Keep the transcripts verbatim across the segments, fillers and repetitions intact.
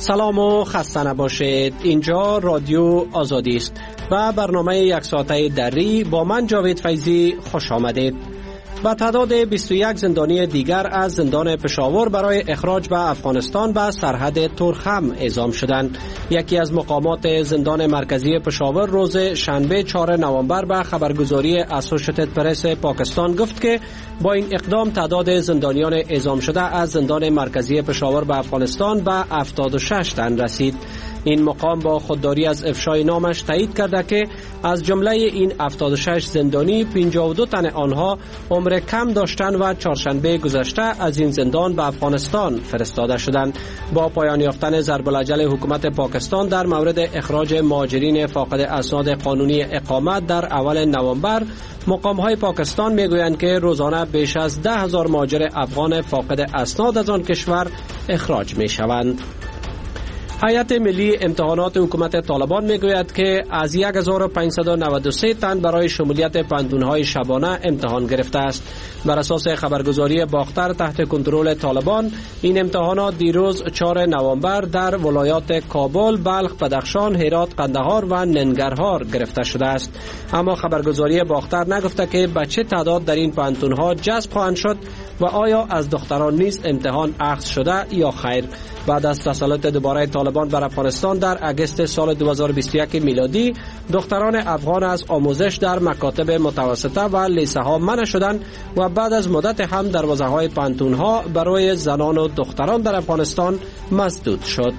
سلام و خسته نباشید. اینجا رادیو آزادی است و برنامه یک ساعته دری با من جاوید فیضی خوش آمدید. با تعداد بیست و یک زندانی دیگر از زندان پشاور برای اخراج به افغانستان به سرحد تورخم اعزام شدند. یکی از مقامات زندان مرکزی پشاور روز شنبه چهارم نوامبر به خبرگزاری اسوسییتد پرس پاکستان گفت که با این اقدام تعداد زندانیان اعزام شده از زندان مرکزی پشاور به افغانستان به هفتاد و شش تن رسید. این مقام با خودداری از افشای نامش تایید کرده که از جمله این هفتاد و شش زندانی پنجاه و دو تن آنها عمر کم داشتند و چهارشنبه گذشته از این زندان به افغانستان فرستاده شدند. با پایان یافتن ضرب الاجل حکومت پاکستان در مورد اخراج مهاجرین فاقد اسناد قانونی اقامت در اول نوامبر، مقام‌های پاکستان میگویند که روزانه بیش از ده هزار مهاجر افغان فاقد اسناد از آن کشور اخراج می‌شوند. هیئت ملی امتحانات حکومت طالبان میگوید که از هزار و پانصد و نود و سه تن برای شمولیت پنتونهای شبانه امتحان گرفته است. بر اساس خبرگزاری باختر تحت کنترل طالبان، این امتحانات دیروز چهارم نوامبر در ولایات کابل، بلخ، بدخشان، هرات، قندهار و ننگرهار گرفته شده است. اما خبرگزاری باختر نگفته که به چه تعداد در این پنتونها جذب خواهند شد و آیا از دختران نیز امتحان اخذ شده یا خیر. بعد از تسلط دوباره طالبان بر افغانستان در اگست سال دو هزار و بیست و یک میلادی، دختران افغان از آموزش در مکاتب متوسطه و لیسه ها منع شدند و بعد از مدت هم دروازه های پانتون ها برای زنان و دختران در افغانستان مسدود شد.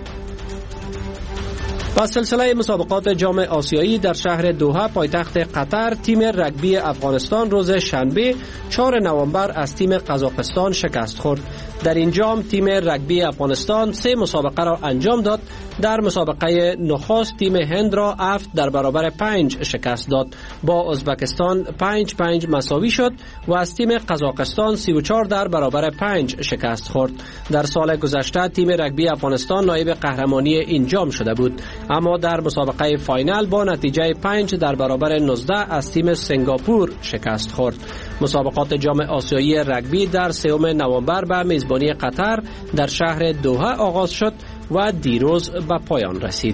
با سلسله مسابقات جام آسیایی در شهر دوحه پایتخت قطر، تیم رگبی افغانستان روز شنبه چهارم نوامبر از تیم قزاقستان شکست خورد. در این جام تیم رگبی افغانستان سه مسابقه را انجام داد. در مسابقه نخست تیم هند را هفت در برابر پنج شکست داد. با ازبکستان پنج پنج مساوی شد و از تیم قزاقستان سی و چهار در برابر پنج شکست خورد. در سال گذشته تیم رگبی افغانستان نایب قهرمانی این جام شده بود، اما در مسابقه فاینال با نتیجه پنج در برابر نوزده از تیم سنگاپور شکست خورد. مسابقات جام آسیایی رگبی در سوم نوامبر به میزبانی قطر در شهر دوحه آغاز شد و دیروز به پایان رسید.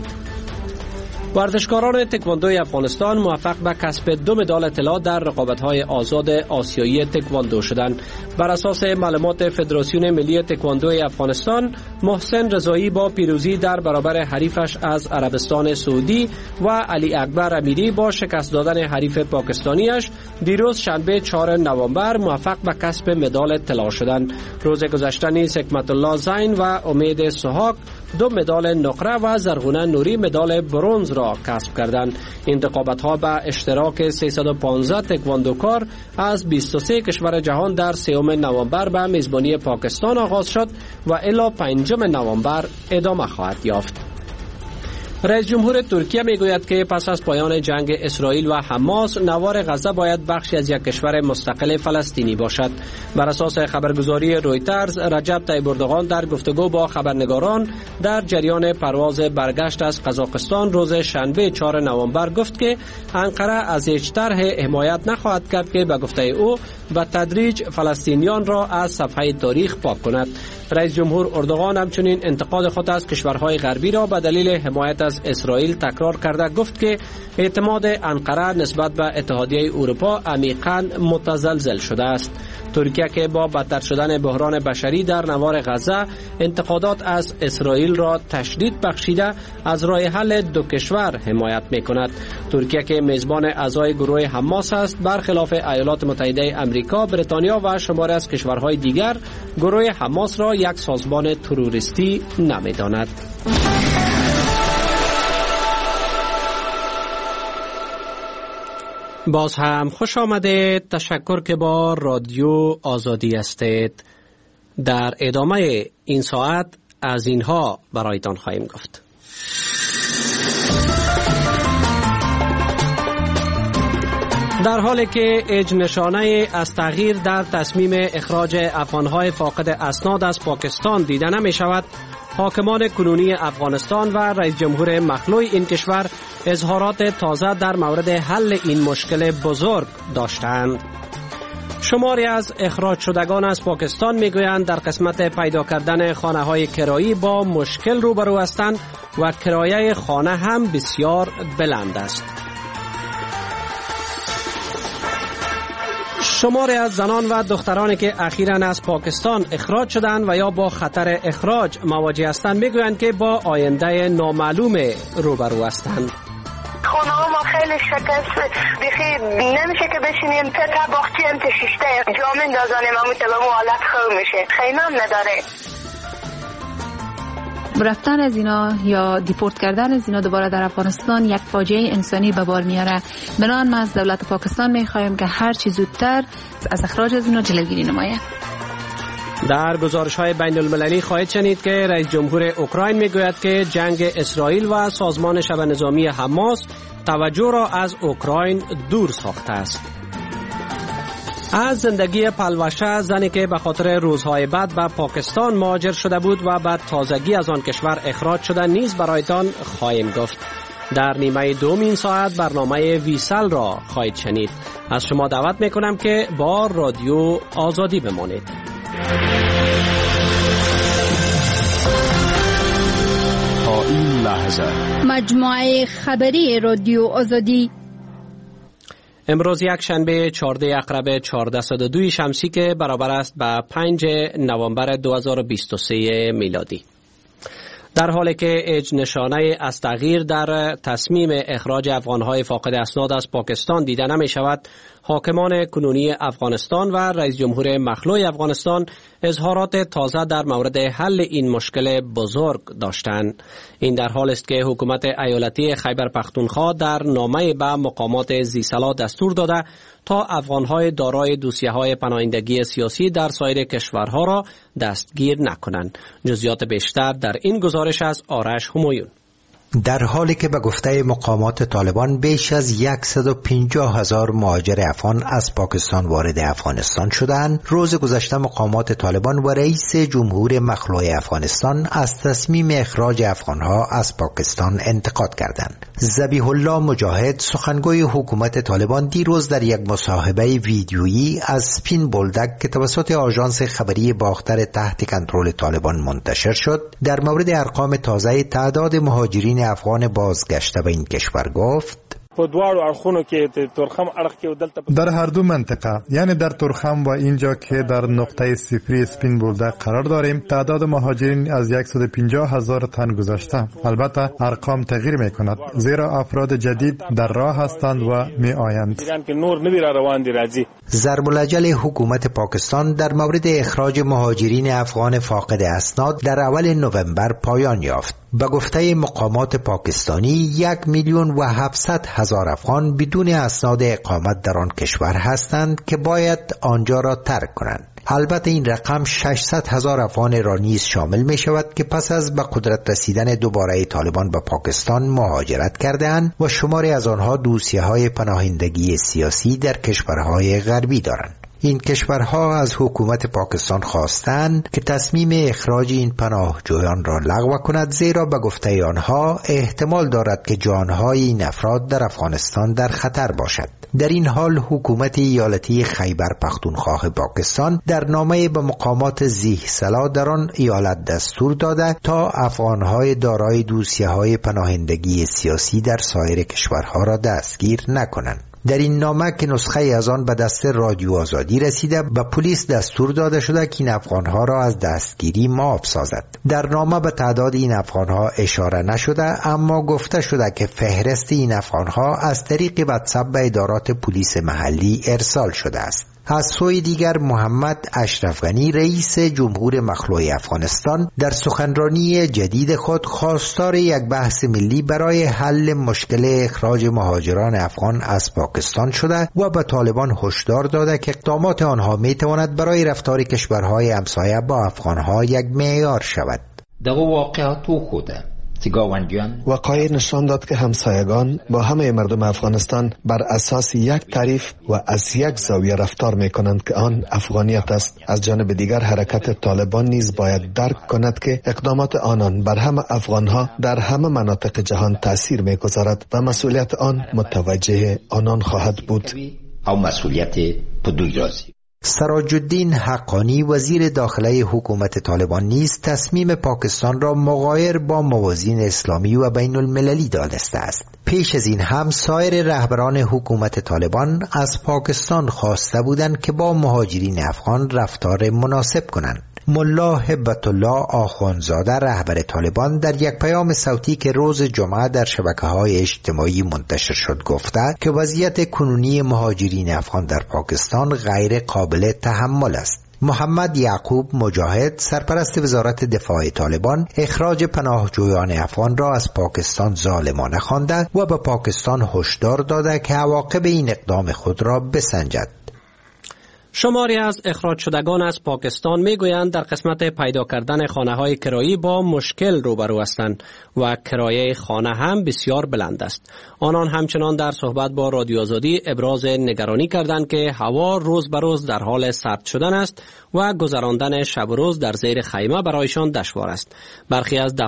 ورزشکاران تکواندوی افغانستان موفق به کسب دو مدال طلا در رقابت‌های آزاد آسیایی تکواندو شدند. بر اساس معلومات فدراسیون ملی تکواندوی افغانستان، محسن رضایی با پیروزی در برابر حریفش از عربستان سعودی و علی اکبر امیری با شکست دادن حریف پاکستانیش دیروز شنبه چهارم نوامبر موفق به کسب مدال طلا شدند. روز گذشته نیز حکمت الله زین و امید سحاق دو مدال نقره و زرغونه نوری مدال برنز را کسب کردند. این رقابت‌ها به اشتراک سیصد و پانزده تکواندوکار از بیست و سه کشور جهان در سوم نوامبر به میزبانی پاکستان آغاز شد و الی پنجم نوامبر ادامه خواهد یافت. رئیس جمهور ترکیه میگوید که پس از پایان جنگ اسرائیل و حماس، نوار غزه باید بخشی از یک کشور مستقل فلسطینی باشد. بر اساس خبرگزاری رویترز، رجب طیب اردوغان در گفتگو با خبرنگاران در جریان پرواز برگشت از قزاقستان روز شنبه چهارم نوامبر گفت که انقره از هیچ طرح حمایت نخواهد کرد که به گفته او به تدریج فلسطینیان را از صفحه تاریخ پاک کند. رئیس جمهور اردوغان همچنین انتقاد خود از کشورهای غربی را به دلیل حمایت از اسرائیل تکرار کرده گفت که اعتماد انقره نسبت به اتحادیه اروپا عمیقاً متزلزل شده است. ترکیه که با بدتر شدن بحران بشری در نوار غزه انتقادات از اسرائیل را تشدید بخشیده از راه حل دو کشور حمایت می‌کند. ترکیه که میزبان اعضای گروه حماس است، برخلاف ایالات متحده آمریکا، بریتانیا و شماری از کشورهای دیگر، گروه حماس را یک سازمان تروریستی نمی‌داند. باز هم خوش آمدید. تشکر که با رادیو آزادی هستید. در ادامه این ساعت از اینها برایتان خواهیم گفت. در حالی که هیچ نشانه از تغییر در تصمیم اخراج افغانهای فاقد اسناد از پاکستان دیده نمی شود، حاکمان کنونی افغانستان و رئیس جمهور مخلوع این کشور اظهارات تازه در مورد حل این مشکل بزرگ داشتند. شماری از اخراج شدگان از پاکستان میگویند در قسمت پیدا کردن خانه‌های کرایی با مشکل روبرو هستند و کرایه خانه هم بسیار بلند است. شماری از زنان و دخترانی که اخیراً از پاکستان اخراج شدند و یا با خطر اخراج مواجه هستند میگویند که با آینده نامعلوم روبرو هستند. خونه ها ما خیلی شکست بخی نمیشه که بشینیم تا تا باختی هم تشیشته جامن دازانیم همون تبا مو حالت خوب میشه خیلی هم نداره. رفتن از اینا یا دیپورت کردن از اینا دوباره در افغانستان یک فاجعه انسانی به بار میاره. بنابراین ما از دولت پاکستان میخوایم که هر چی زودتر از اخراج از اینا جلوگیری نماید. در گزارش‌های بین المللی خواهید شنید که رئیس جمهور اوکراین میگوید که جنگ اسرائیل و سازمان شبه نظامی حماس توجه را از اوکراین دور ساخته است. از زندگی پلوشه، زنی که به خاطر روزهای بعد به پاکستان مهاجر شده بود و بعد تازگی از آن کشور اخراج شده نیز برایتان خواهیم گفت. در نیمه دوم این ساعت برنامه ویسل را خواهید شنید. از شما دعوت میکنم که با رادیو آزادی بمانید. تا این لحظه مجموعه خبری رادیو آزادی امروز یک شنبه چهارده اقرب چهارده صد و دو شمسی که برابر است به پنج نوامبر دو هزار و بیست و سه میلادی. در حالی که اج نشانه از تغییر در تصمیم اخراج افغانهای فاقد اسناد از پاکستان دیده نمی شود، حاکمان کنونی افغانستان و رئیس جمهور مخلوع افغانستان اظهارات تازه در مورد حل این مشکل بزرگ داشتند. این در حال است که حکومت ایالتی خیبر پختونخوا در نامه به مقامات ذی‌صلاح دستور داده تا افغانهای دارای دوسیه‌های پناهندگی سیاسی در سایر کشورها را دستگیر نکنند. جزئیات بیشتر در این گزارش از آرش همایون. در حالی که به گفته مقامات طالبان بیش از صد و پنجاه هزار مهاجر افغان از پاکستان وارد افغانستان شدند، روز گذشته مقامات طالبان و رئیس جمهور مخلوع افغانستان از تصمیم اخراج افغانها از پاکستان انتقاد کردند. ذبیح الله مجاهد، سخنگوی حکومت طالبان، دیروز در یک مصاحبه ویدیویی از سپین بولدک که توسط آژانس خبری باختر تحت کنترل طالبان منتشر شد، در مورد ارقام تازه تعداد مهاجرین افغان بازگشته به این کشور گفت: در هر دو منطقه، یعنی در تورخم و اینجا که در نقطه صفری سپین بولدک قرار داریم، تعداد مهاجرین از صد و پنجاه هزار تن گذشته. البته ارقام تغییر می کند، زیرا افراد جدید در راه هستند و می آیند. ضرب العجل حکومت پاکستان در مورد اخراج مهاجرین افغان فاقد اسناد در اول نوامبر پایان یافت. به گفته مقامات پاکستانی، یک میلیون و هفتصد هزار افغان بدون اسناد اقامت در آن کشور هستند که باید آنجا را ترک کنند. البته این رقم ششصد هزار افغان را نیز شامل می شود که پس از به قدرت رسیدن دوباره طالبان به پاکستان مهاجرت کرده‌اند و شماری از آنها دوسیه‌های پناهندگی سیاسی در کشورهای غربی دارند. این کشورها از حکومت پاکستان خواستند که تصمیم اخراج این پناهجویان را لغو کند، زیرا به گفته آنها احتمال دارد که جانهای این افراد در افغانستان در خطر باشد. در این حال حکومت ایالتی خیبر پختونخوا پاکستان در نامه به مقامات ذی‌صلاح در آن ایالت دستور داده تا افغانهای دارای دوسیه‌های پناهندگی سیاسی در سایر کشورها را دستگیر نکنند. در این نامه که نسخه از آن به دست رادیو آزادی رسیده، به پلیس دستور داده شده که این افغانها را از دستگیری معاف سازد. در نامه به تعداد این افغانها اشاره نشده، اما گفته شده که فهرست این افغانها از طریق واتساپ به ادارات پلیس محلی ارسال شده است. از سوی دیگر محمد اشرف غنی، رئیس جمهور مخلوع افغانستان، در سخنرانی جدید خود خواستار یک بحث ملی برای حل مشکل اخراج مهاجران افغان از پاکستان شده و به طالبان هشدار داده که اقدامات آنها میتواند برای رفتار کشورهای همسایه با افغانها یک معیار شود. دغه واقعات خوده وقایع نشان داد که همسایگان با همه مردم افغانستان بر اساس یک تعریف و از یک زاویه رفتار می کنند که آن افغانیت است. از جانب دیگر حرکت طالبان نیز باید درک کند که اقدامات آنان بر همه افغانها در همه مناطق جهان تأثیر می گذارد و مسئولیت آن متوجه آنان خواهد بود. او مسئولیت پدوی رازی. سراج الدین حقانی وزیر داخله حکومت طالبان نیز تصمیم پاکستان را مغایر با موازین اسلامی و بین المللی دانسته است. پیش از این هم سایر رهبران حکومت طالبان از پاکستان خواسته بودند که با مهاجرین افغان رفتار مناسب کنند. ملا هبت الله آخوندزاده رهبر طالبان در یک پیام صوتی که روز جمعه در شبکه‌های اجتماعی منتشر شد گفته که وضعیت کنونی مهاجرین افغان در پاکستان غیر قابل تحمل است. محمد یعقوب مجاهد سرپرست وزارت دفاع طالبان اخراج پناهجویان افغان را از پاکستان ظالمانه خوانده و به پاکستان هشدار داده که عواقب این اقدام خود را بسنجد. شماری از اخراج شدگان از پاکستان میگویند در قسمت پیدا کردن خانه‌های کرایی با مشکل روبرو هستند و کرایه خانه هم بسیار بلند است. آنان همچنان در صحبت با رادیو آزادی ابراز نگرانی کردند که هوا روز به روز در حال سرد شدن است و گذراندن شب و روز در زیر خیمه برایشان دشوار است. برخی از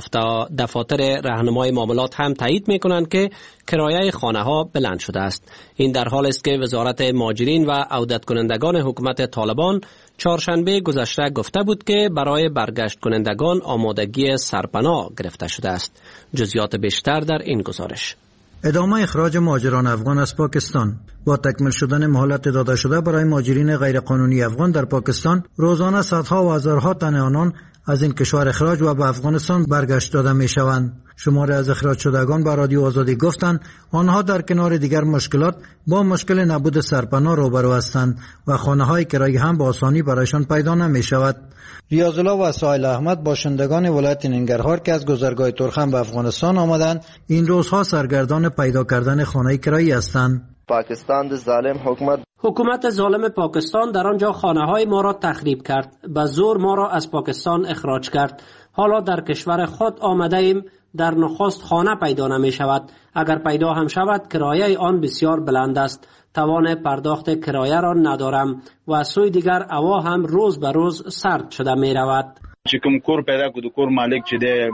دفاتر راهنمای معاملات هم تایید می‌کنند که کرایه خانه‌ها بلند شده است. این در حالی است که وزارت مهاجرین و عودت کنندگان حکومت طالبان چهارشنبه گذشته گفته بود که برای برگشت کنندگان آمادگی سرپناه گرفته شده است. جزئیات بیشتر در این گزارش. ادامه اخراج مهاجران افغان از پاکستان. با تکمیل شدن مهلت داده شده برای مهاجرین غیرقانونی افغان در پاکستان، روزانه صدها و هزارها تن آنان از این کشور اخراج و به افغانستان برگشت داده می شوند. شماری از اخراج شدگان به رادیو آزادی گفتند آنها در کنار دیگر مشکلات با مشکل نبود سرپناه روبرو هستند و خانه‌های کرایی هم با آسانی برایشان پیدا نمی شود. ریاض الله و سایل احمد باشندگان ولایت ننگرهار که از گذرگاه ترخم به افغانستان آمدند این روزها سرگردان پیدا کردن خانه کرایی هستند. پاکستان ظالم حکومت حکومت ظالم پاکستان در آنجا خانه‌های ما را تخریب کرد، به زور ما را از پاکستان اخراج کرد. حالا در کشور خود آمده ایم، در نخست خانه پیدا نمی شود. اگر پیدا هم شود کرایه آن بسیار بلند است. توان پرداخت کرایه را ندارم و از سوی دیگر هوا هم روز به روز سرد شده می رود. چکم کور پیدا کد کور مالک چده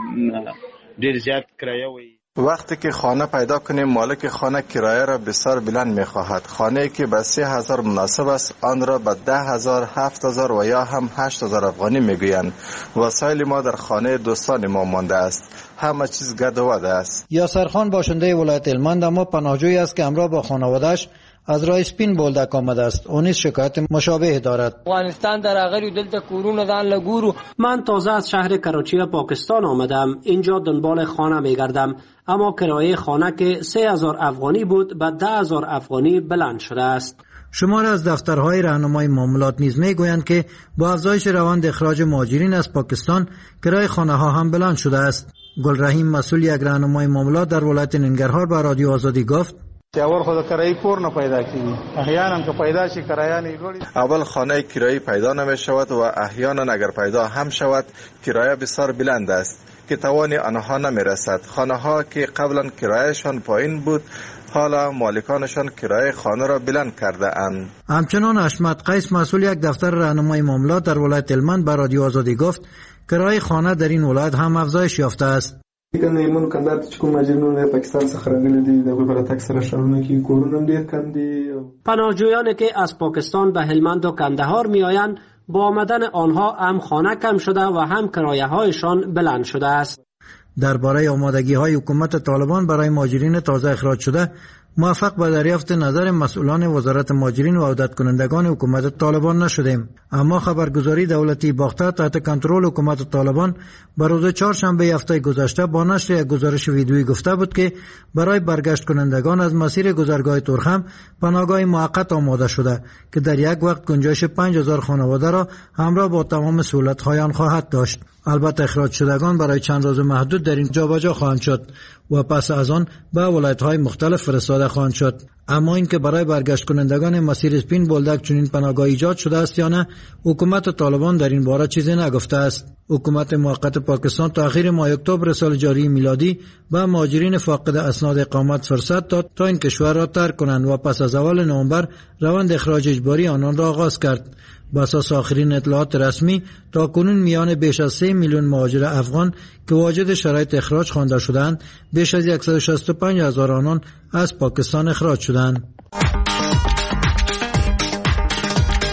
دیر زیاد کرایه وی. وقتی که خانه پیدا کنیم مالک خانه کرایه را بسیار بلند می خواهد. خانه که به سه هزار مناسب است آن را به ده هزار، هفت هزار و یا هم هشت هزار افغانی می گویند. وسایل ما در خانه دوستان ما مانده است. همه چیز گرد و وده است. یاسر خان باشنده ولایت هلمند اما پناهجویی است که همراه با خانواده‌اش از راه سپین بولدک آمده است. اون نیز شکایت مشابه دارد. افغانستان در اغری دلته کورونه دان لګورو. من تازه از شهر کراچی پاکستان آمدم. اینجا دنبال خانه میگردم، اما کرایه خانه که سه هزار افغانی بود به ده هزار افغانی بلند شده است. شماری از دفترهای راهنمای معاملات نیز میگویند که با افزایش روند اخراج مهاجرین از پاکستان کرایه خانه ها هم بلند شده است. گل رحیم مسئول یک راهنمای معاملات در ولایت ننگرهار به رادیو آزادی گفت اول خود کرایه کور نه پیدا کیږي احیانا که پیدا شي کرایه نه لوړي. اول خانه کرایه پیدا نمی شود و احیانا اگر پیدا هم شود کرایه بسیار بلند است که توان آنها نمی رسد. خانه ها که قبلا کرایهشان پایین بود حالا مالکانشان کرایه خانه را بلند کرده اند. همچنان حشمت قیس مسئول یک دفتر راهنمای معاملات در ولایت هلمند به رادیو آزادی گفت کرایه خانه در این ولایت هم افزایش یافته است. کنه ایمون کندار چې کوم ماجرینو پاکستان څخه راغلي دي د غوړه اکثر شهرونو کې کورونه ډیر کم دي. پناهجویانی که از پاکستان به هلمند و کندهار میآیند با آمدن آنها هم خانه کم شده و هم کرایه هایشان بلند شده است. درباره آمادگی های حکومت طالبان برای مهاجرین تازه اخراج شده موفق به دریافت نظر مسئولان وزارت مهاجرین و عودت کنندگان حکومت طالبان نشدیم، اما خبرگزاری دولتی باخته تحت کنترل حکومت طالبان بر روز چهارشنبه هفته گذشته با نشر یک گزارش ویدیویی گفته بود که برای برگشت کنندگان از مسیر گذرگاه ترخم پناهگاه موقت آماده شده که در یک وقت گنجایش پنج هزار خانواده را همراه با تمام سهولت‌های آن خواهد داشت. البته اخراج شدگان برای چند روز محدود در این جابجا خواهند شد و پس از آن به ولایت‌های مختلف فرستاده خواهند شد. اما اینکه برای برگشت کنندگان مسیر سپین بولدک چنین پناهگاه ایجاد شده است یا نه، حکومت طالبان در این باره چیزی نگفته است. حکومت موقت پاکستان تا آخر ماه اکتبر سال جاری میلادی به مهاجرین فاقد اسناد اقامت فرصت داد تا این کشور را ترک کنند و پس از اول نوامبر روند اخراج اجباری آنان را آغاز کرد. بر اساس آخرین اطلاعات رسمی تا کنون میان بیش از سه میلیون مهاجر افغان که واجد شرایط اخراج خوانده شدند، بیش از صد و شصت و پنج هزار آنان از پاکستان اخراج شدند.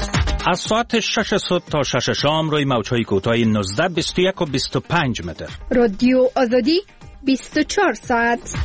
از ساعت شش صبح تا شش شام روی موج‌های کوتاه نوزده، بیست و یک و بیست و پنج متر. رادیو آزادی بیست و چهار ساعت.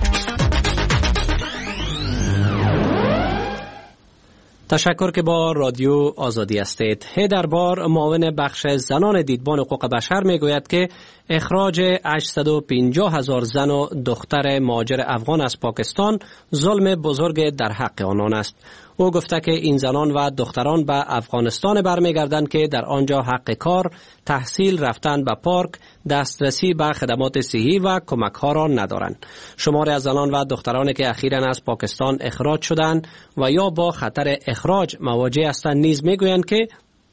تشکر که با رادیو آزادی هستید. هیدربار معاون بخش زنان دیدبان حقوق بشر میگوید که اخراج هشتصد و پنجاه هزار زن و دختر مهاجر افغان از پاکستان ظلم بزرگ در حق آنان است. او گفته که این زنان و دختران به افغانستان برمیگردند که در آنجا حق کار، تحصیل، رفتن به پارک، دسترسی به خدمات صحی و کمک ها را ندارند. شماری از زنان و دخترانی که اخیراً از پاکستان اخراج شدند و یا با خطر اخراج مواجه هستند نیز میگویند که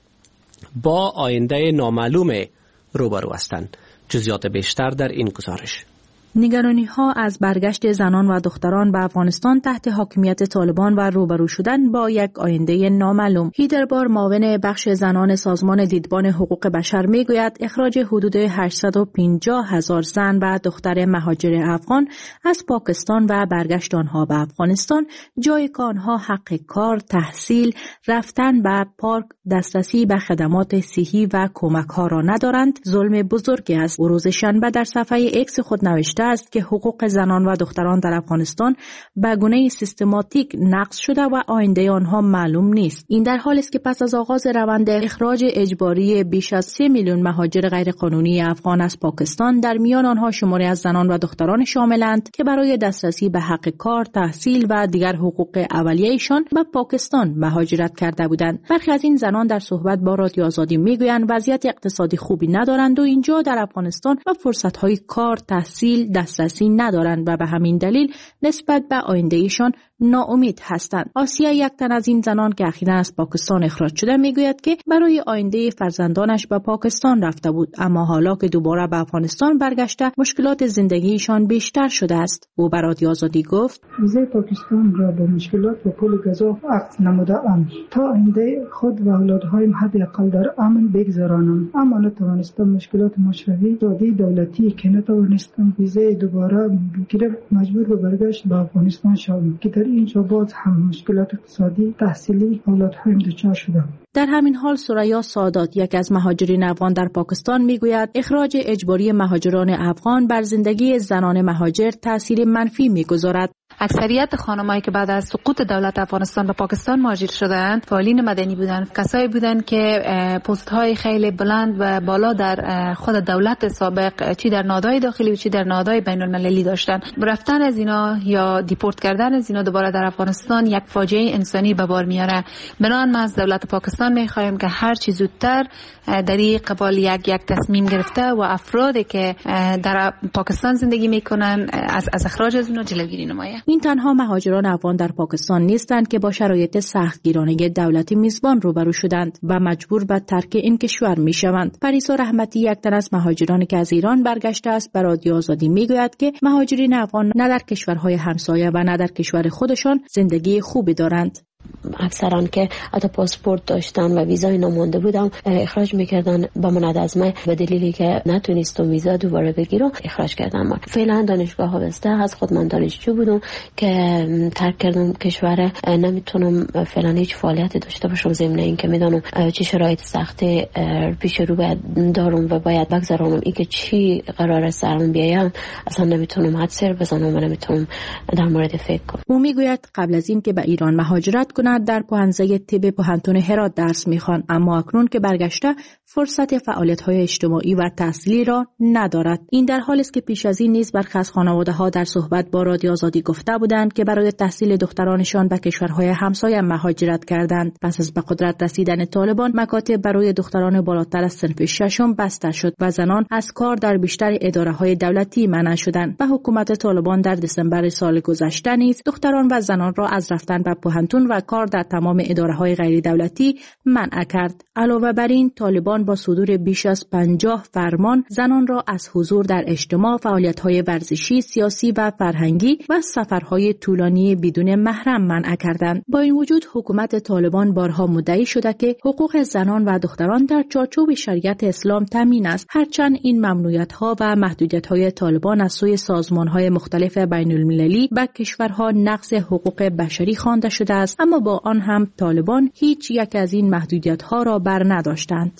با آینده نامعلوم روبرو هستند. جزئیات بیشتر در این گزارش. نگرانی ها از برگشت زنان و دختران به افغانستان تحت حاکمیت طالبان و روبرو شدن با یک آینده نامعلوم. هیدربار معاون بخش زنان سازمان دیدبان حقوق بشر میگوید اخراج حدود هشتصد و پنجاه هزار زن و دختر مهاجر افغان از پاکستان و برگشت آنها به افغانستان جایی که آنها حق کار، تحصیل، رفتن به پارک، دسترسی به خدمات صحی و کمک ها را ندارند ظلم بزرگی است. او روز شنبه در صفحه ایکس خود نوشته است که حقوق زنان و دختران در افغانستان به گونه سیستماتیک نقض شده و آینده آنها معلوم نیست. این در حالی است که پس از آغاز روند اخراج اجباری بیش از سه میلیون مهاجر غیرقانونی افغان از پاکستان، در میان آنها شماری از زنان و دختران شاملند که برای دسترسی به حق کار، تحصیل و دیگر حقوق اولیه‌شان به پاکستان مهاجرت کرده بودند. برخی از این زنان در صحبت با رادیو آزادی میگویند وضعیت اقتصادی خوبی ندارند و اینجا در افغانستان و فرصت‌های کار، تحصیل، دسترسی ندارند و به همین دلیل نسبت به آیندهشان ناامید هستند. آسیا، یک تن از این زنان که اخیراً از پاکستان اخراج شده، میگوید که برای آینده فرزندانش به پاکستان رفته بود، اما حالا که دوباره به افغانستان برگشته مشکلات زندگیشان بیشتر شده است. او به رادیو آزادی گفت: ویزای پاکستان را با مشکلات و پول گزاف عقد نموده ام تا آینده خود و اولادهایم حداقل در امن بگذرانم، اما نتوانستم مشکلات مشروعی دادی دولتی که نتوانستم ویزای دوباره بگیرم مجبور به برگشت به افغانستان شدم که در اینجا باز هم مشکلات اقتصادی، تحصیلی اولادهایم دچار شدم. در همین حال سریا سادات، یک از مهاجرین افغان در پاکستان، میگوید اخراج اجباری مهاجران افغان بر زندگی زنان مهاجر تاثیر منفی میگذارد. اکثریت خانمایی که بعد از سقوط دولت افغانستان به پاکستان مهاجر شدند فعالین مدنی بودند، کسایی بودند که پست های خیلی بلند و بالا در خود دولت سابق چی در نهادهای داخلی و چی در نهادهای بین المللی داشتند. رفتن از اینا یا دیپورت کردن از اینا دوباره در افغانستان یک فاجعه انسانی به بار میاره. بنابراین ما از دولت پاکستان میخواهیم که هر چی زودتر در این قبال یک یک تصمیم گرفته و افرادی که در پاکستان زندگی میکنن از از اخراج از اینا جلوگیری نماید. این تنها مهاجران افغان در پاکستان نیستند که با شرایط سختگیرانه دولت میزبان روبرو شدند و مجبور به ترک این کشور میشوند. پریسا رحمتی، یک تن از مهاجرانی که از ایران برگشته است، به رادیو آزادی میگوید که مهاجرین افغان نه در کشورهای همسایه و نه در کشور خودشان زندگی خوبی دارند. اکثران که حتی پاسپورت داشتن و ویزای نامونده بودم اخراج میکردن با من از ما به دلیلی که نتونستم ویزا دوباره بگیرم اخراج کردن. من فعلا دانشگاه ها بسته از خود من دانشجو بودم که ترک کردم کشور، نمیتونم فعلا هیچ فعالیتی داشته باشم ضمن اینکه میدونم چه شرایط سختی پیش رو باید دارم و باید بگذرانم. اینکه چی قراره سرم بیایم اصلا نمیتونم حد سر بزنم و نمیتونم در مورد فکر کنم. او میگوید قبل از این که به ایران مهاجرت کند در پوهنځی طب پوهنتون هرات درس میخوان، اما اکنون که برگشته فرصت فعالیت‌های اجتماعی و تحصیلی را ندارد. این در حالی است که پیش از این نیز برخی از خانواده‌ها در صحبت با رادیو آزادی گفته بودند که برای تحصیل دخترانشان به کشورهای همسایه مهاجرت کردند. پس از به قدرت رسیدن طالبان مکاتب برای دختران بالاتر از صنف ششم بسته شد و زنان از کار در بیشتر اداره‌های دولتی منع شدند و حکومت طالبان در دسامبر سال گذشته نیز دختران و زنان را از رفتن به پوهنتون و کار در تمام اداره‌های غیر دولتی منع کرد. علاوه بر این طالبان با صدور بیش از پنجاه فرمان زنان را از حضور در اجتماع، فعالیت‌های ورزشی، سیاسی و فرهنگی و سفرهای طولانی بدون محرم منع کردند. با این وجود حکومت طالبان بارها مدعی شده که حقوق زنان و دختران در چارچوب شریعت اسلام تامین است، هرچند این ممنوعیت‌ها و محدودیت‌های طالبان از سوی سازمان‌های مختلف بین‌المللی به کشورها نقض حقوق بشری خوانده شده است، اما اما با آن هم طالبان هیچ یک از این محدودیت‌ها را بر نداشتند.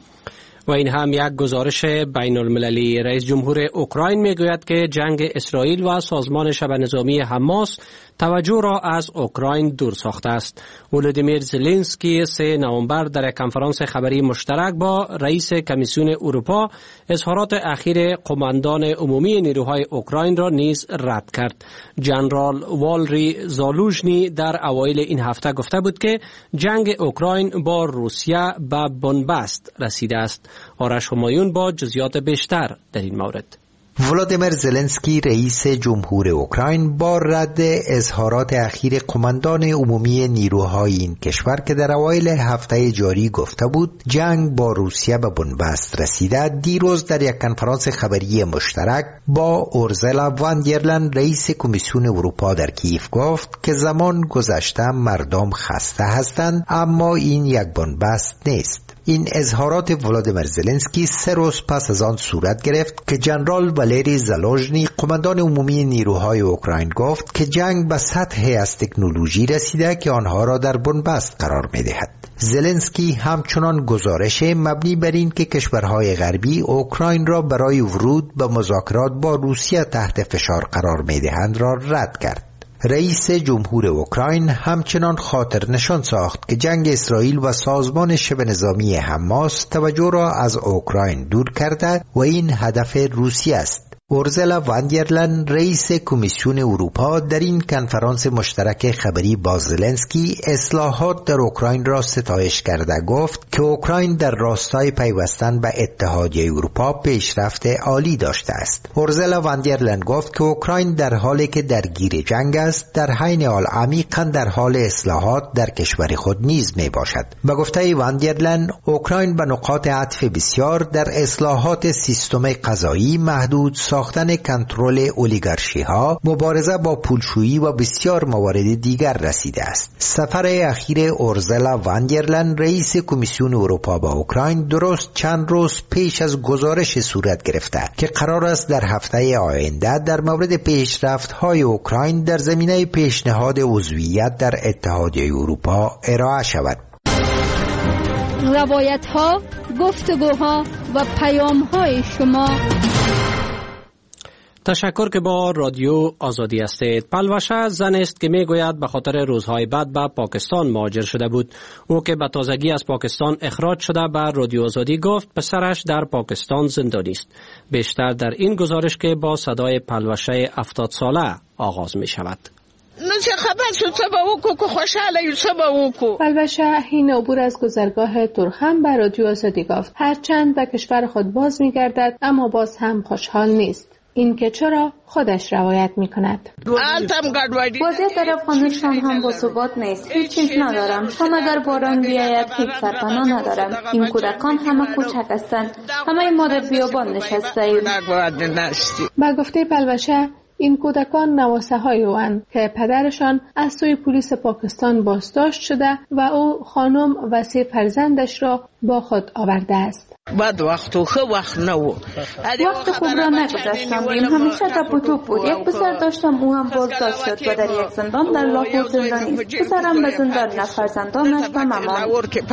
و این هم یک گزارش بین المللی. رئیس جمهور اوکراین میگوید که جنگ اسرائیل و سازمان شبه نظامی حماس توجه را از اوکراین دور ساخته است. ولودیمیر زلنسکی سه نوامبر در یک کنفرانس خبری مشترک با رئیس کمیسیون اروپا اظهارات اخیر قماندان عمومی نیروهای اوکراین را نیز رد کرد. جنرال والری زالوژنی در اوایل این هفته گفته بود که جنگ اوکراین با روسیه به بنبست رسیده است. آرش همایون با جزئیات بیشتر در این مورد. ولادیمیر زلنسکی رئیس جمهور اوکراین با رد اظهارات اخیر قماندان عمومی نیروهای این کشور که در اوایل هفته جاری گفته بود جنگ با روسیه به بنبست رسیده، دیروز در یک کنفرانس خبری مشترک با اورزلا وان در لین رئیس کمیسیون اروپا در کیف گفت که زمان گذشته، مردم خسته هستند، اما این یک بنبست نیست. این اظهارات ولادیمیر زلنسکی سه روز پس از آن صورت گرفت که جنرال والری زالوژنی قماندان عمومی نیروهای اوکراین گفت که جنگ به سطحی از تکنولوژی رسیده که آنها را در بنبست قرار می‌دهد. زلنسکی همچنان گزارش مبنی بر این که کشورهای غربی اوکراین را برای ورود به مذاکرات با روسیه تحت فشار قرار می‌دهند را رد کرد. رئیس جمهور اوکراین همچنان خاطر نشان ساخت که جنگ اسرائیل و سازمان شبه نظامی حماس توجه را از اوکراین دور کرده و این هدف روسیه است. اورزلا وان در لین رئیس کمیسیون اروپا در این کنفرانس مشترک خبری با زلنسکی اصلاحات در اوکراین را ستایش کرده گفت که اوکراین در راستای پیوستن به اتحادیه اروپا پیشرفت عالی داشته است. اورزلا وان در لین گفت که اوکراین در حالی که درگیر جنگ است، در حین حال عمیقاً در حال اصلاحات در کشور خود نیز می باشد. به گفته وان در لین، اوکراین به نقاط عطف بسیار در اصلاحات سیستم قضایی، محدود ساختن کنترل اولیگارشی ها، مبارزه با پولشویی و بسیار موارد دیگر رسیده است. سفر اخیر اورزلا وان در لین رئیس کمیسیون اروپا با اوکراین درست چند روز پیش از گزارش صورت گرفته که قرار است در هفته آینده در مورد پیشرفت‌های اوکراین در زمینه پیشنهاد عضویت در اتحادیه اروپا ارائه شود. روایت‌ها، گفتگوها و پیام‌های شما. تشکر که با رادیو آزادی هستید. پلوشه زن است که میگوید به خاطر روزهای بعد به پاکستان مهاجر شده بود. او که به تازگی از پاکستان اخراج شده به رادیو آزادی گفت پسرش در پاکستان زندانی است. بیشتر در این گزارش که با صدای پلوشه هفتاد ساله آغاز می شود. پلوشه حین عبور از گذرگاه ترخم به رادیو آزادی گفت هرچند به کشور خود باز می گردد اما باز هم خوشحال نیست. این که چرا خودش روایت می کند. وضعیت در افغانستان هم با ثبات نیست. هیچ چیز ندارم. هم اگر باران بیاید هیچ سرپناه ندارم. این کودکان همه کوچک هستند. همه ما در بیابان نشسته ایم. با گفته پلوشه این کودکان نواسه های اوند که پدرشان از سوی پلیس پاکستان بازداشت شده و او خانم و سه فرزندش را با خود آورده است. بعد وقت خو وقت نه و وقت خوب را نگذاشتم. این همیشه گپ و توپ بود. یک پسر داشتم او هم بازداشت شد و در یک زندان در لاهور زندانی است. پسرم به زندان نه، فرزندانش به مامان.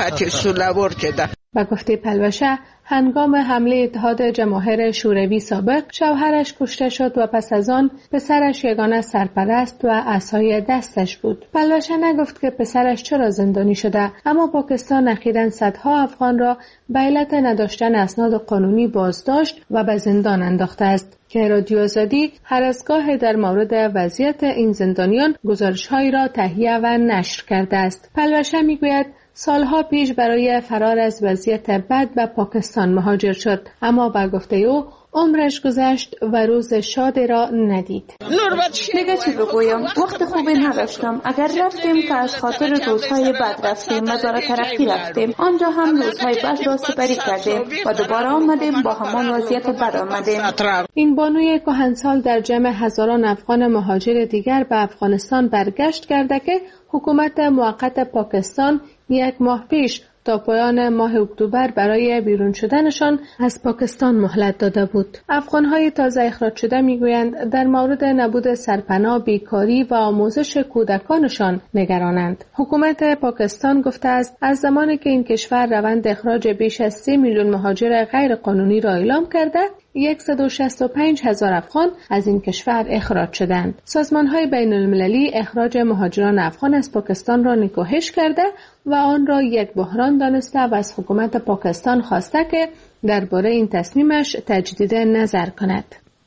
با گفته پلوشه هنگام حمله اتحاد جماهیر شوروی سابق شوهرش کشته شد و پس از آن پسرش یگانه سرپرست و عصای دستش بود. پلوشه نگفت که پسرش چرا زندانی شده، اما پاکستان اخیراً صدها افغان را به علت نداشتن اسناد قانونی بازداشت و به زندان انداخته است که رادیو آزادی هر از گاه در مورد وضعیت این زندانیان گزارش‌هایی را تهیه و نشر کرده است. پلوشه میگوید سالها پیش برای فرار از وضعیت بد به پاکستان مهاجر شد، اما با گفته او عمرش گذشت و روز شاد را ندید. دیگه چی بگویم؟ وقت خوبی نداشتم. اگر رفتیم که از خاطر روزهای بد رفتیم، مزار ترقی رفتیم، آنجا هم روزهای بد را سپری کردیم و دوباره آمدیم با همان وضعیت بد آمدیم. این بانوی کهنسال در جمع هزاران افغان مهاجر دیگر به افغانستان برگشت کرده که حکومت موقت پاکستان یک ماه پیش تا پایان ماه اکتبر برای بیرون شدنشان از پاکستان مهلت داده بود. افغان‌های تازه اخراج شده میگویند در مورد نبود سرپناه، بیکاری و آموزش کودکانشان نگرانند. حکومت پاکستان گفته است از زمانی که این کشور روند اخراج بیش از سه میلیون مهاجر غیر قانونی را اعلام کرده، صد و شصت و پنج هزار افغان از این کشور اخراج شدند. سازمان‌های بین‌المللی اخراج مهاجران افغان از پاکستان را نکوهش کرده و آن را یک بحران دانسته و از حکومت پاکستان خواسته که درباره این تصمیمش تجدید نظر کند.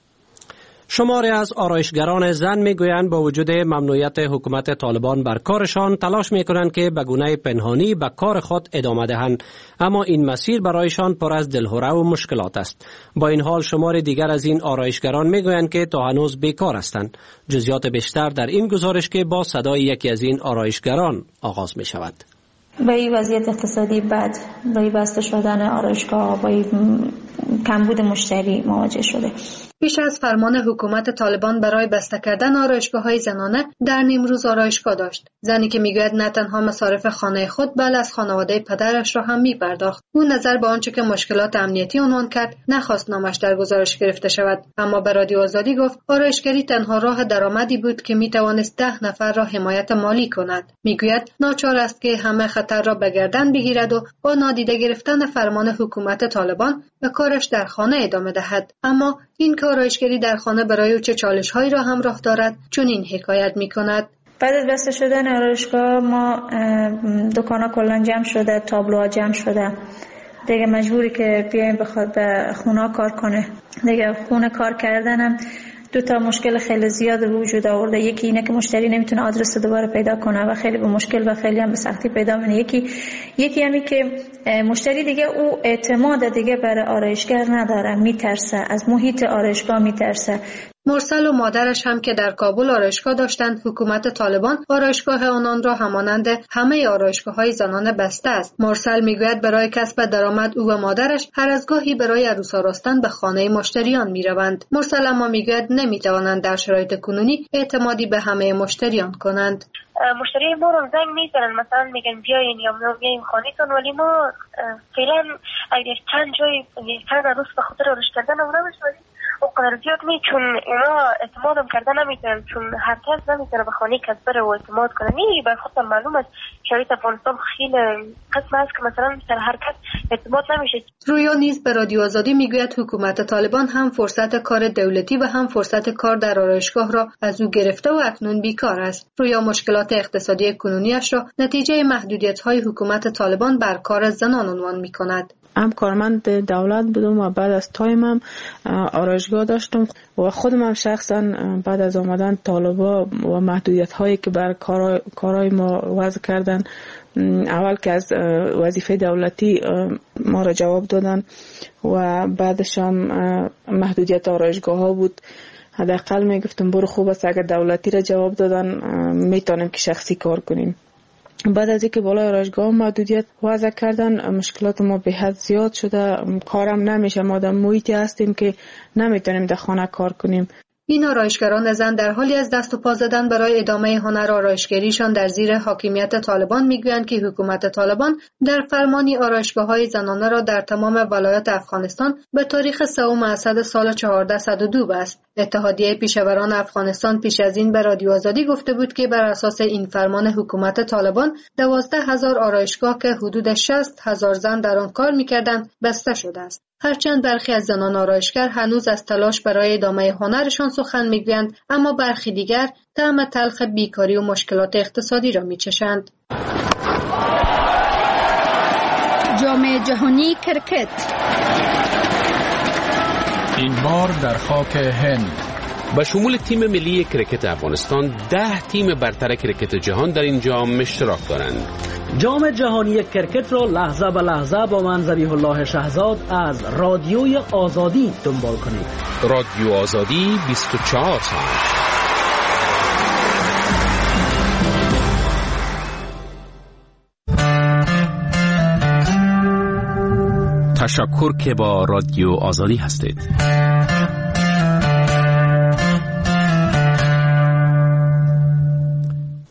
شماری از آرایشگران زن میگویند با وجود ممنوعیت حکومت طالبان بر کارشان تلاش میکنند که به گونه پنهانی به کار خود ادامه دهند، اما این مسیر برایشان پر از دلهره و مشکلات است. با این حال شمار دیگر از این آرایشگران میگویند که تا هنوز بیکار هستند. جزئیات بیشتر در این گزارش که با صدای یکی از این آرایشگران آغاز می شود. با این وضعیت اقتصادی بد، با این بسته شدن آرایشگاه، با این کمبود مشتری مواجه شده. پیش از فرمان حکومت طالبان برای بسته کردن آرایشگاه‌های زنانه در نیمروز آرایشگاه داشت. زنی که میگوید نه تنها مصارف خانه خود بل از خانواده پدرش را هم میپرداخت. او نظر به آنچه که مشکلات امنیتی عنوان کرد نخواست نامش در گزارش گرفته شود، اما به رادیو آزادی گفت آرایشگری تنها راه درآمدی بود که میتوانست ده نفر را حمایت مالی کند. میگوید ناچار است که همه خطر را به گردن بگیرد و با نادیده گرفتن فرمان حکومت طالبان به کارش در خانه ادامه دهد. اما این که آرایشگری در خانه برای او چه چالش‌هایی را همراه دارد چون این حکایت می‌کند. بعد از بسته شدن آرایشگاه ما دکانا کلا جمع شده، تابلوها جمع شده، دیگه مجبوری که بیایم بخواد به خونه کار کنه. دیگه خونه کار کردنم دو تا مشکل خیلی زیاد به وجود آورده. یکی اینه که مشتری نمیتونه آدرس دوباره پیدا کنه و خیلی به مشکل و خیلی هم به سختی پیدا میشه. یکی یکی همی که مشتری دیگه او اعتماد دیگه برای آرایشگر نداره، میترسه از محیط آرایشگاه، میترسه. مرسل و مادرش هم که در کابل آرایشگاه داشتند، حکومت طالبان آرایشگاه آنان را همانند همه آرایشگاه‌های زنانه بسته است. مرسل میگوید برای کسب درآمد او و مادرش هر از گاهی برای عروس آراستن به خانه مشتریان میروند. مرسل اما میگوید نمیتوانند در شرایط کنونی اعتمادی به همه مشتریان کنند. مشتری ما رو زنگ میزنن، مثلا میگن بیاین یا بیاین خانه‌تون، ولی ما فعلا اگر چند جای چند عروس به خاطر آرایش کردن اونم اونقدر زیاد نی، چون اونا اعتمادم کردن نمیتونن، چون هر کس نمیتونه به خانه کس بره و اعتماد کنه. نی به خودم معلوم است شرایط افغانستان خیلی قسم است که مثلا سر هر کس اعتماد نمیشه. رویا نیز به رادیو آزادی میگوید حکومت طالبان هم فرصت کار دولتی و هم فرصت کار در آرایشگاه را از او گرفته و اکنون بیکار است. رویا مشکلات اقتصادی کنونیش را نتیجه محدودیت‌های حکومت طالبان بر کار زنان عنوان می‌کند. هم کارمند دولت بودم و بعد از تایمم آرایشگاه داشتم و خودم هم شخصا بعد از آمدن طالبا و محدودیت هایی که بر کارهای ما وضع کردن، اول که از وظیفه دولتی ما را جواب دادن و بعدش هم محدودیت آرایشگاه ها بود. حداقل می گفتم برو خوب است اگر دولتی را جواب دادن میتونیم که شخصی کار کنیم. بعد از اینکه بالای آرایشگاه محدودیت وضع کردن، مشکلات ما به حد زیاد شده، کارم نمیشه، ما در محیطی هستیم که نمیتونیم در خانه کار کنیم. این آرایشگران زن در حالی از دست و پا زدن برای ادامه هنر آرایشگریشان در زیر حاکمیت طالبان میگویند که حکومت طالبان در فرمانی آرایشگاه‌های زنانه را در تمام ولایات افغانستان به تاریخ سوم اسد سال چهاردهصد و دو بست. اتحادیه پیشوران افغانستان پیش از این به رادیو آزادی گفته بود که بر اساس این فرمان حکومت طالبان دوازده هزار آرایشگاه که حدود شصت هزار زن در آن کار می‌کردند بسته شده است. هرچند برخی از زنان آرایشگر هنوز از تلاش برای ادامه هنرشان سخن میگویند، اما برخی دیگر طعم تلخ بیکاری و مشکلات اقتصادی را میچشند. جام جهانی کرکت این بار در خاک هند. با شمول تیم ملی کرکت افغانستان، ده تیم برتر کرکت جهان در این جام اشتراک دارند. جام جهانی کرکت را لحظه به لحظه با من ذبیح الله شهزاد از رادیوی آزادی دنبال کنید. رادیو آزادی بیست و چهار ساعت. تشکر که با رادیو آزادی هستید.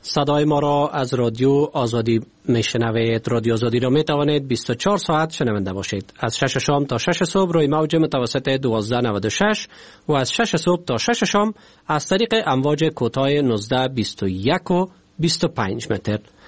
صدای ما را از رادیو آزادی میشنوید. رادیو آزادی را می توانید بیست و چهار ساعت شنونده باشید. از شش شام تا شش صبح روی موج متوسط دوازده نود و شش و از شش صبح تا شش شام از طریق امواج کوتاه نوزده بیست و یک و بیست و پنج متر.